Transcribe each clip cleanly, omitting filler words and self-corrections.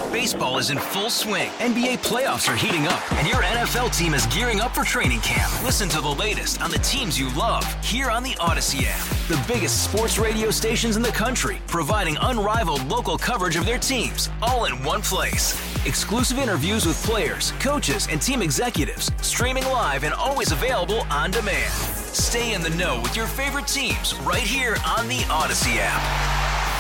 Baseball is in full swing. NBA playoffs are heating up, and your NFL team is gearing up for training camp. Listen to the latest on the teams you love here on the Odyssey app. The biggest sports radio stations in the country, providing unrivaled local coverage of their teams, all in one place. Exclusive interviews with players, coaches, and team executives, streaming live and always available on demand. Stay in the know with your favorite teams right here on the Odyssey app.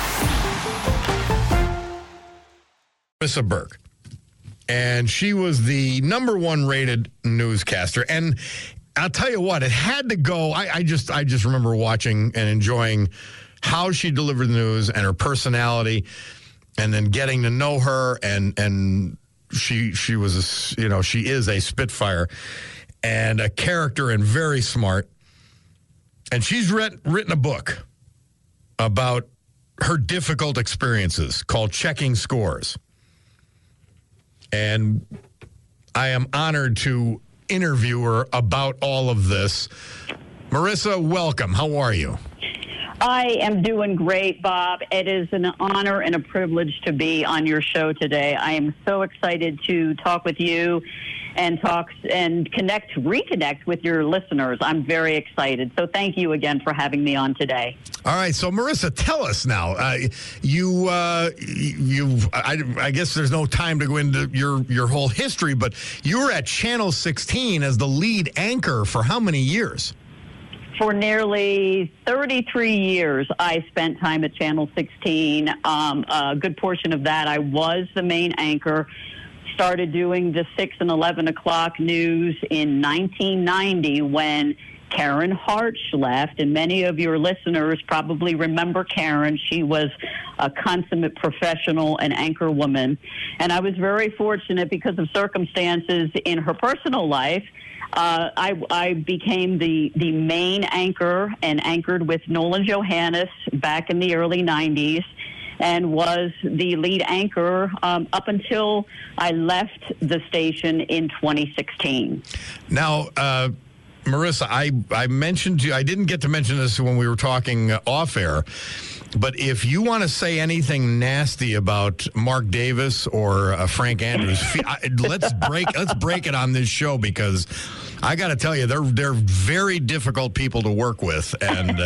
Marissa Burke, and she was the number one rated newscaster. And I'll tell you what, it had to go. I just remember watching and enjoying how she delivered the news and her personality, and then getting to know her. And she was she is a spitfire and a character and very smart. And she's written a book about her difficult experiences called Checking Scores. And I am honored to interview her about all of this. Marissa, welcome. How are you? I am doing great, Bob. It is an honor and a privilege to be on your show today. I am so excited to talk with you and reconnect with your listeners. I'm very excited. So thank you again for having me on today. All right. So Marissa, tell us now, I guess there's no time to go into your whole history, but you were at Channel 16 as the lead anchor for how many years? For nearly 33 years, I spent time at Channel 16. A good portion of that, I was the main anchor. Started doing the 6 and 11 o'clock news in 1990 when Karen Harsh left, and many of your listeners probably remember Karen. She was a consummate professional and anchor woman, and I was very fortunate because of circumstances in her personal life. I became the main anchor and anchored with Nolan Johannes back in the early 90s. And was the lead anchor up until I left the station in 2016. Now, Marissa, I mentioned to you, I didn't get to mention this when we were talking off air, but if you want to say anything nasty about Mark Davis or Frank Andrews, let's break it on this show, because I got to tell you, they're very difficult people to work with, and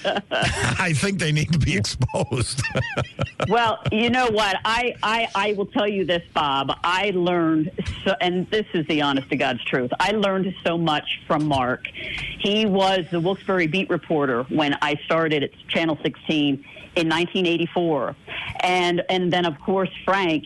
I think they need to be exposed. Well, you know what? I will tell you this, Bob. I learned, and this is the honest to God's truth, I learned so much from Mark. He was the Wilkes-Barre beat reporter when I started at Channel 16 in 1984. And then, of course, Frank,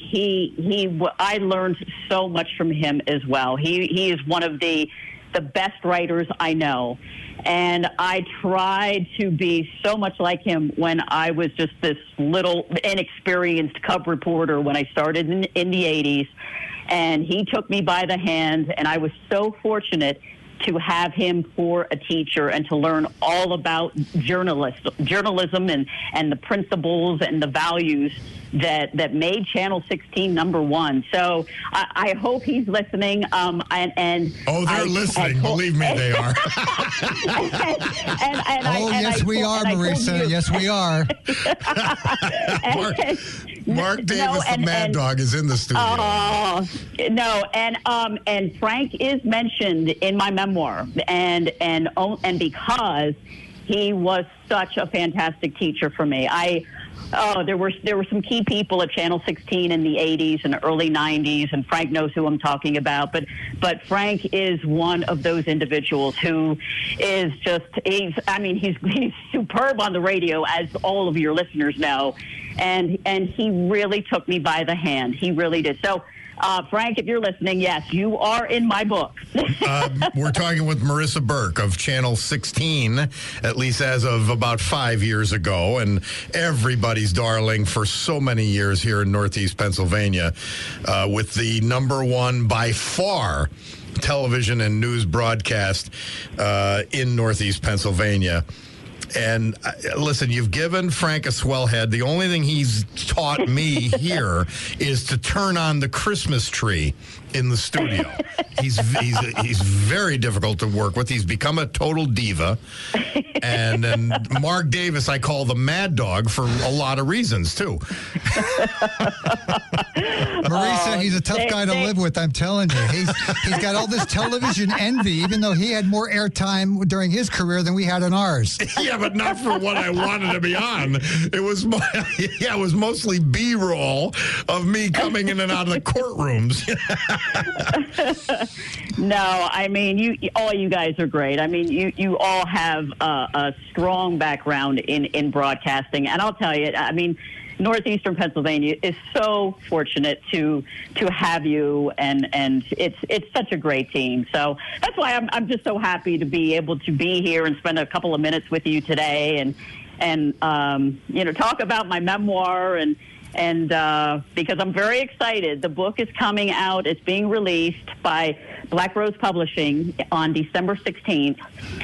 I learned so much from him as well. He is one of the best writers I know. And I tried to be so much like him when I was just this little inexperienced cub reporter when I started in the 80s. And he took me by the hand, and I was so fortunate to have him for a teacher and to learn all about journalism and the principles and the values that made Channel 16 number one. So I hope he's listening. They're listening. Believe me, they are. Yes, we are, Marissa. Yes, we are. Mark Davis, the Mad Dog, is in the studio. And Frank is mentioned in my memoir, and because he was such a fantastic teacher for me. There were some key people at Channel 16 in the 80s and early 90s, and Frank knows who I'm talking about. But Frank is one of those individuals who is he's superb on the radio, as all of your listeners know, and he really took me by the hand. He really did. So, Frank, if you're listening, yes, you are in my book. We're talking with Marissa Burke of Channel 16, at least as of about 5 years ago, and everybody's darling for so many years here in Northeast Pennsylvania, with the number one by far television and news broadcast in Northeast Pennsylvania. And listen, you've given Frank a swell head. The only thing he's taught me here is to turn on the Christmas tree in the studio. He's very difficult to work with. He's become a total diva. And then Mark Davis, I call the Mad Dog for a lot of reasons, too. Marisa, he's a tough guy to live with, I'm telling you. He's got all this television envy, even though he had more airtime during his career than we had in ours. Yeah, but not for what I wanted to be on. It was mostly B-roll of me coming in and out of the courtrooms. No, I mean, all you guys are great. I mean, you all have a strong background in broadcasting, and I'll tell you, I mean, Northeastern Pennsylvania is so fortunate to have you, and it's such a great team. So that's why I'm just so happy to be able to be here and spend a couple of minutes with you today, and talk about my memoir and because I'm very excited. The book is coming out. It's being released by Black Rose Publishing on December 16th.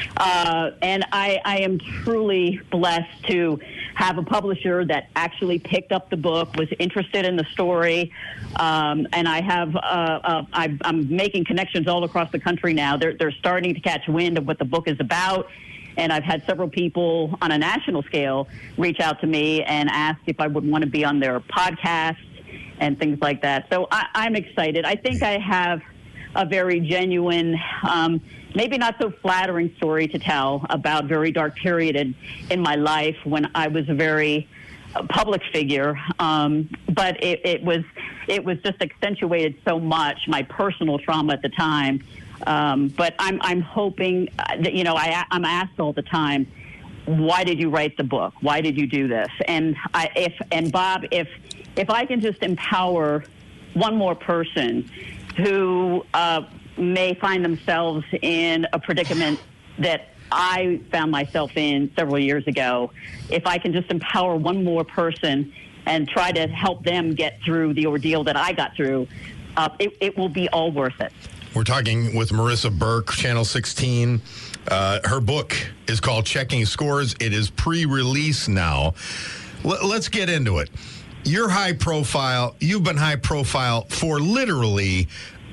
And I am truly blessed to have a publisher that actually picked up the book, was interested in the story. And I have, I'm making connections all across the country now. They're starting to catch wind of what the book is about. And I've had several people on a national scale reach out to me and ask if I would want to be on their podcast and things like that. So I'm excited. I think I have a very genuine, maybe not so flattering story to tell about a very dark period in my life when I was a very public figure. But it was just accentuated so much, my personal trauma at the time. But I'm hoping that, I'm asked all the time, why did you write the book? Why did you do this? And Bob, if I can just empower one more person who may find themselves in a predicament that I found myself in several years ago, if I can just empower one more person and try to help them get through the ordeal that I got through, it will be all worth it. We're talking with Marisa Burke, Channel 16. Her book is called Checking Scores. It is pre-release now. Let's get into it. You're high profile. You've been high profile for literally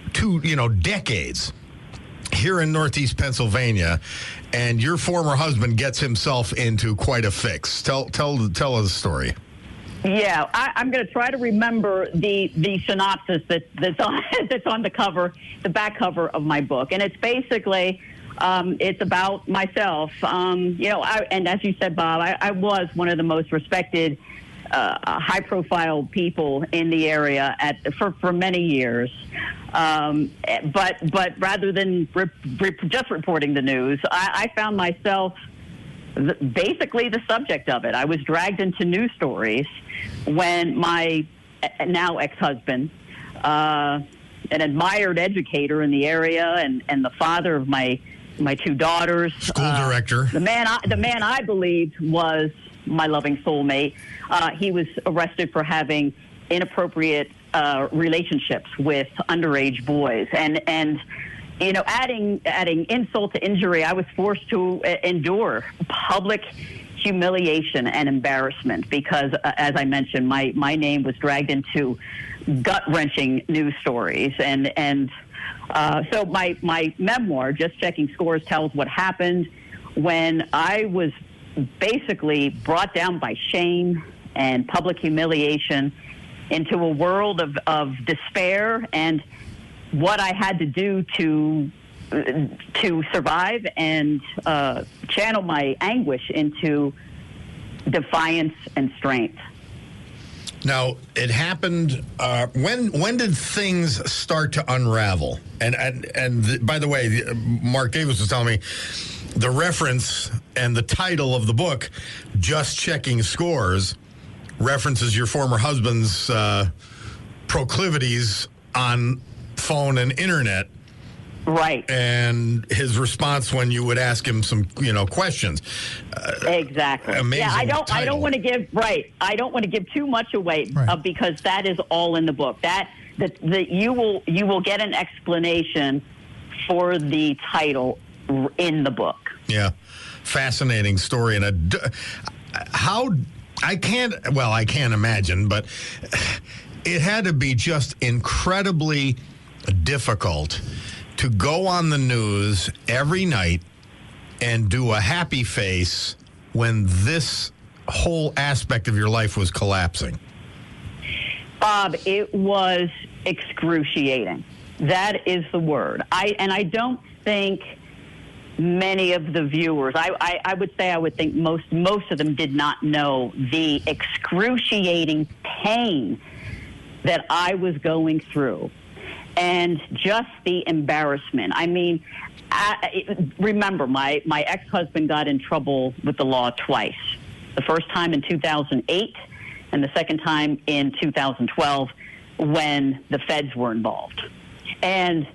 decades here in Northeast Pennsylvania, and your former husband gets himself into quite a fix. Tell us the story. Yeah, I'm going to try to remember the synopsis that's on the cover, the back cover of my book, and it's basically it's about myself. And as you said, Bob, I was one of the most respected, high-profile people in the area for many years. But rather than just reporting the news, I found myself basically the subject of it. I was dragged into news stories when my now ex-husband, an admired educator in the area and the father of my two daughters, school director, the man I believed was my loving soulmate, he was arrested for having inappropriate relationships with underage boys, and adding insult to injury, I was forced to endure public humiliation and embarrassment because, as I mentioned, my name was dragged into gut-wrenching news stories. So my memoir, Just Checking Scores, tells what happened when I was basically brought down by shame and public humiliation into a world of despair and what I had to do to survive and channel my anguish into defiance and strength. Now, it happened. When did things start to unravel? And by the way, Mark Davis was telling me the reference and the title of the book, Just Checking Scores, references your former husband's proclivities on phone and internet. Right. And his response when you would ask him some, questions. Exactly. Amazing. Yeah, I don't want to give too much away because that is all in the book. That you will get an explanation for the title in the book. Yeah. fascinating story. And I can't imagine, but it had to be just incredibly difficult to go on the news every night and do a happy face when this whole aspect of your life was collapsing. Bob, it was excruciating. That is the word. I don't think many of the viewers, I would think most of them did not know the excruciating pain that I was going through and just the embarrassment. I mean, remember, my ex-husband got in trouble with the law twice. The first time in 2008 and the second time in 2012 when the feds were involved. And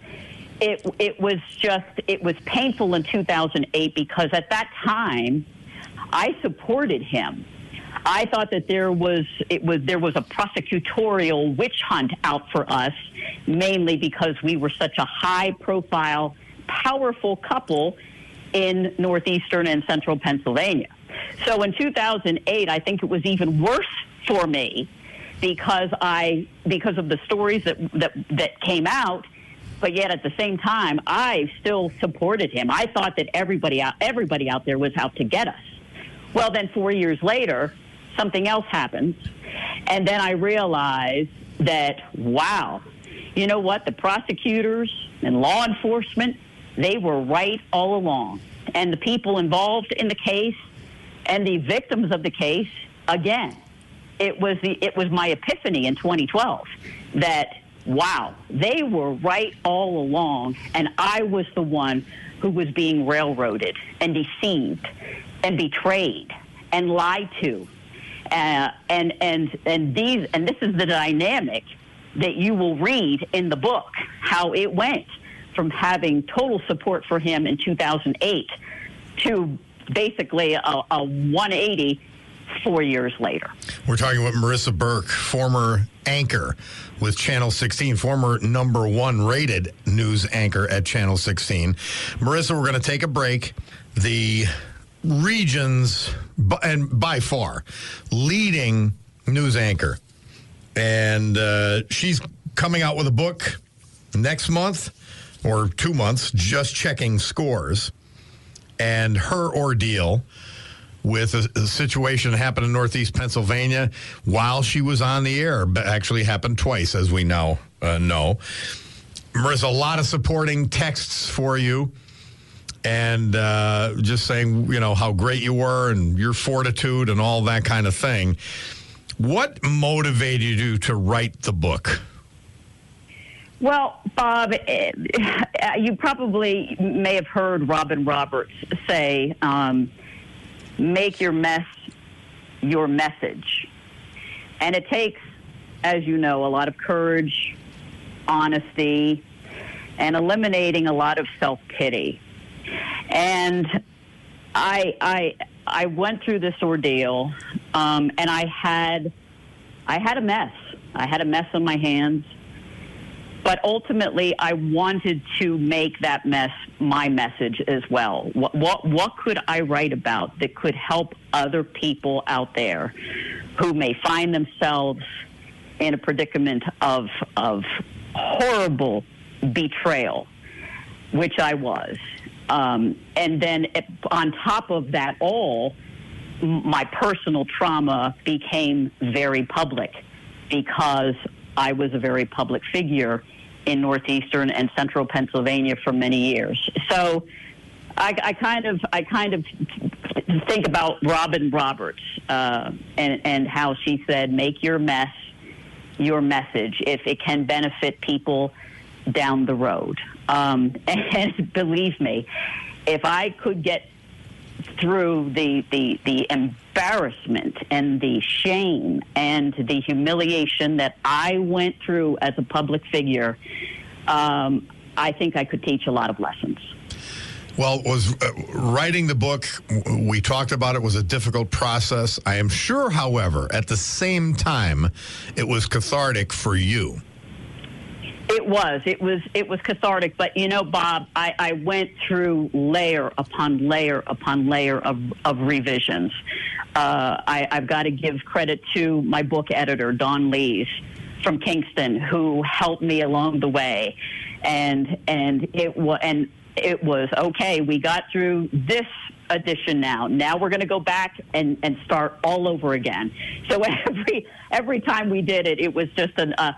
it was painful in 2008 because at that time I supported him. I thought that there was a prosecutorial witch hunt out for us, mainly because we were such a high-profile, powerful couple in northeastern and central Pennsylvania. So in 2008, I think it was even worse for me because of the stories that came out. But yet at the same time, I still supported him. I thought that everybody out there was out to get us. Well, then 4 years later, something else happens. And then I realized that, wow, you know what? The prosecutors and law enforcement, they were right all along. And the people involved in the case and the victims of the case, again, it was my epiphany in 2012 that, wow, they were right all along, and I was the one who was being railroaded and deceived and betrayed and lied to. And this is the dynamic that you will read in the book, how it went from having total support for him in 2008 to basically a 180 4 years later. We're talking with Marissa Burke, former anchor with Channel 16, former #1 rated news anchor at Channel 16. Marissa, we're going to take a break. The region's, and by far, leading news anchor. And she's coming out with a book next month or 2 months, Just Checking Scores. And her ordeal with a situation that happened in Northeast Pennsylvania while she was on the air, but actually happened twice, as we now know. Marissa, a lot of supporting texts for you and just saying, you know, how great you were and your fortitude and all that kind of thing. What motivated you to write the book? Well, Bob, you probably may have heard Robin Roberts say, make your mess your message. And it takes, as you know, a lot of courage, honesty, and eliminating a lot of self-pity. And I went through this ordeal, and I had a mess. I had a mess on my hands. But ultimately, I wanted to make that mess my message as well. What could I write about that could help other people out there who may find themselves in a predicament of horrible betrayal, which I was. And then on top of that all, my personal trauma became very public because I was a very public figure in northeastern and central Pennsylvania for many years. So I kind of think about Robin Roberts and how she said, make your mess your message if it can benefit people down the road. And believe me, if I could get through the embarrassment and the shame and the humiliation that I went through as a public figure, I think I could teach a lot of lessons. Well, writing the book, we talked about it, was a difficult process. I am sure, however, at the same time, it was cathartic for you. It was cathartic. But, Bob, I went through layer upon layer upon layer of revisions. I've got to give credit to my book editor, Don Lees, from Kingston, who helped me along the way. And it was okay. We got through this edition now. Now we're going to go back and start all over again. So every time we did it, it was just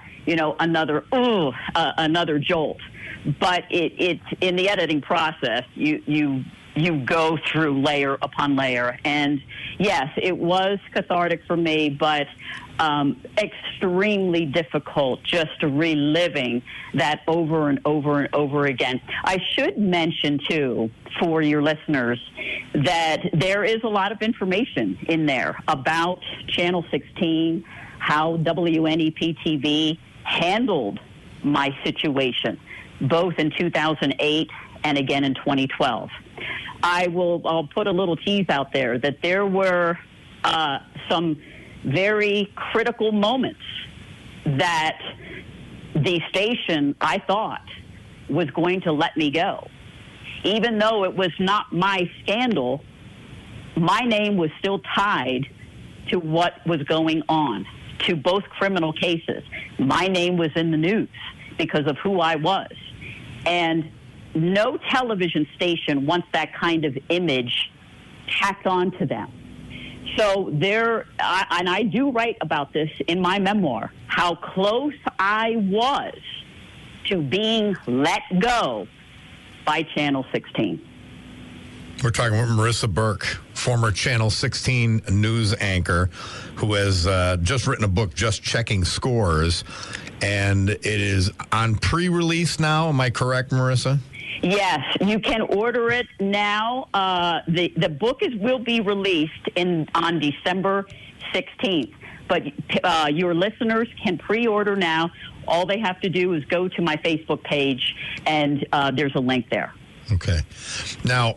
another jolt. But it's in the editing process, you go through layer upon layer. And yes, it was cathartic for me, but extremely difficult just reliving that over and over and over again. I should mention, too, for your listeners, that there is a lot of information in there about Channel 16, how WNEP-TV handled my situation, both in 2008 and again in 2012. I'll put a little tease out there that there were some very critical moments that the station, I thought, was going to let me go. Even though it was not my scandal, my name was still tied to what was going on, to both criminal cases. My name was in the news because of who I was. And no television station wants that kind of image tacked onto them. So and I do write about this in my memoir, how close I was to being let go by Channel 16. We're talking with Marissa Burke, former Channel 16 news anchor, who has just written a book, Just Checking Scores, and it is on pre-release now. Am I correct, Marissa? Yes, you can order it now. The book will be released on December 16th, but your listeners can pre-order now. All they have to do is go to my Facebook page, and there's a link there. Okay. Now,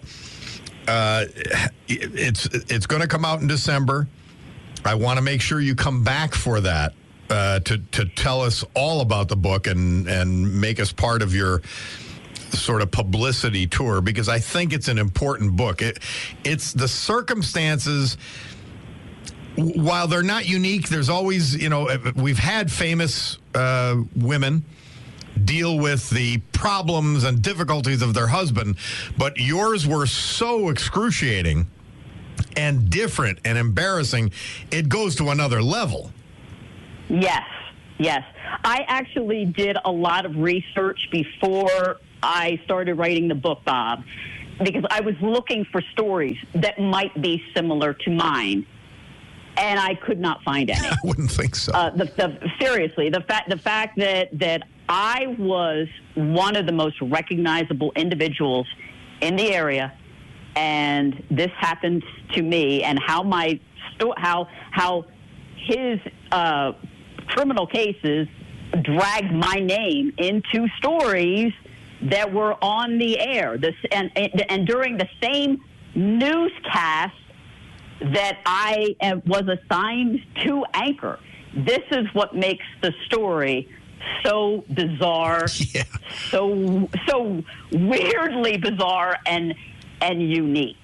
it's going to come out in December. I want to make sure you come back for that to tell us all about the book and make us part of your sort of publicity tour, because I think it's an important book. It's the circumstances, while they're not unique, there's always, we've had famous women deal with the problems and difficulties of their husband, but yours were so excruciating and different and embarrassing, it goes to another level. Yes. I actually did a lot of research before I started writing the book, Bob, because I was looking for stories that might be similar to mine, and I could not find any. I wouldn't think so. Seriously, the fact that I was one of the most recognizable individuals in the area, and this happened to me, and how his criminal cases dragged my name into stories that were on the air, and during the same newscast that I was assigned to anchor. This is what makes the story so bizarre, so weirdly bizarre and unique.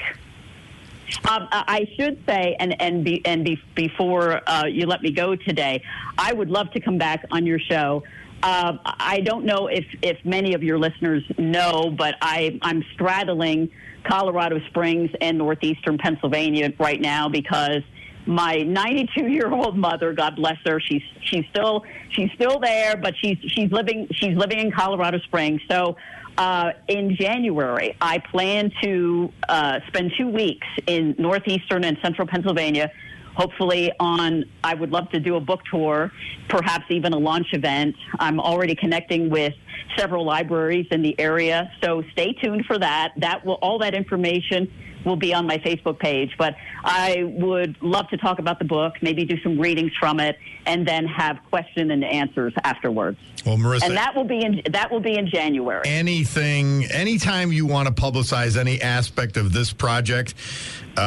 I should say, before you let me go today, I would love to come back on your show. I don't know if many of your listeners know, but I'm straddling Colorado Springs and northeastern Pennsylvania right now because my 92-year-old mother, God bless her, she's still there, but she's living in Colorado Springs. So in January, I plan to spend 2 weeks in northeastern and central Pennsylvania. Hopefully I would love to do a book tour, perhaps even a launch event. I'm already connecting with several libraries in the area, so stay tuned for that. All that information will be on my Facebook page. But I would love to talk about the book, maybe do some readings from it, and then have question and answers afterwards. Well, Marissa, and that will be in January. Anytime you want to publicize any aspect of this project,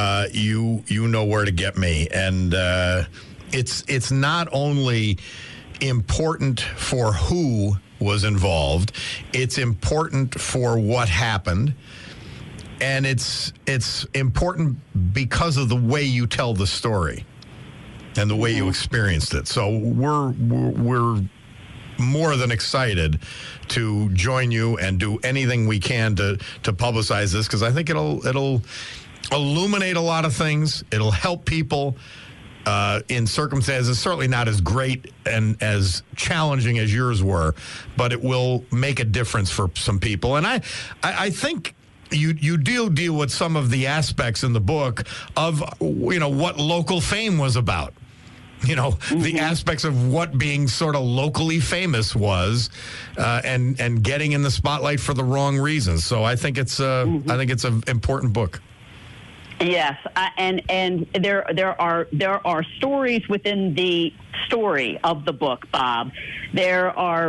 you know where to get me. And it's not only important for who was involved. It's important for what happened. And it's important because of the way you tell the story and the way you experienced it. So we're more than excited to join you and do anything we can to publicize this, because I think it'll illuminate a lot of things. It'll help people in circumstances certainly not as great and as challenging as yours were, but it will make a difference for some people. And I think you deal with some of the aspects in the book of, what local fame was about. The aspects of what being sort of locally famous was, and getting in the spotlight for the wrong reasons. So I think it's an important book. Yes, and there are stories within the story of the book, Bob. There are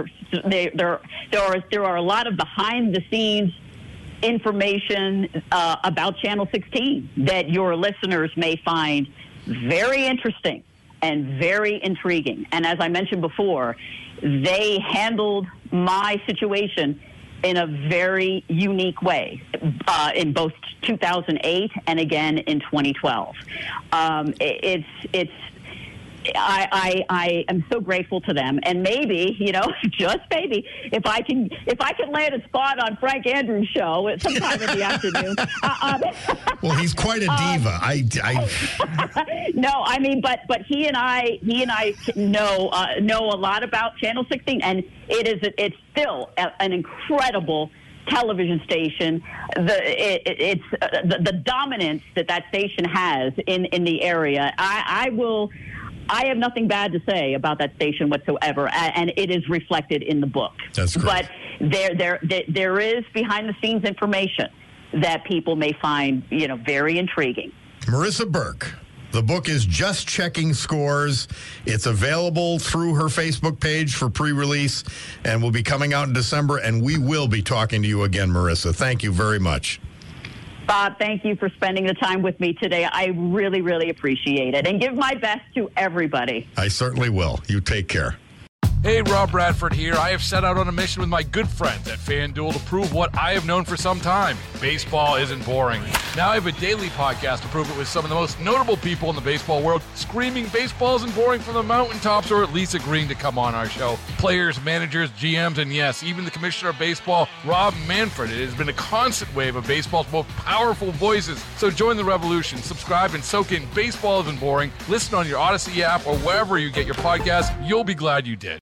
a lot of behind the scenes information about Channel 16 that your listeners may find very interesting and very intriguing. And as I mentioned before, they handled my situation in a very unique way in both 2008 and again in 2012. I am so grateful to them, and maybe, just maybe, if I can land a spot on Frank Andrews' show at sometime in the afternoon. Well, he's quite a diva. No, I mean, but he and I know a lot about Channel 16, and it's still an incredible television station. The dominance that station has in the area. I have nothing bad to say about that station whatsoever, and it is reflected in the book. That's great. But there is behind-the-scenes information that people may find, very intriguing. Marissa Burke. The book is Just Checking Scores. It's available through her Facebook page for pre-release, and will be coming out in December, and we will be talking to you again, Marissa. Thank you very much. Bob, thank you for spending the time with me today. I really, really appreciate it. And give my best to everybody. I certainly will. You take care. Hey, Rob Bradford here. I have set out on a mission with my good friends at FanDuel to prove what I have known for some time. Baseball isn't boring. Now I have a daily podcast to prove it with some of the most notable people in the baseball world, screaming baseball isn't boring from the mountaintops, or at least agreeing to come on our show. Players, managers, GMs, and yes, even the commissioner of baseball, Rob Manfred. It has been a constant wave of baseball's most powerful voices. So join the revolution. Subscribe and soak in Baseball Isn't Boring. Listen on your Odyssey app or wherever you get your podcasts. You'll be glad you did.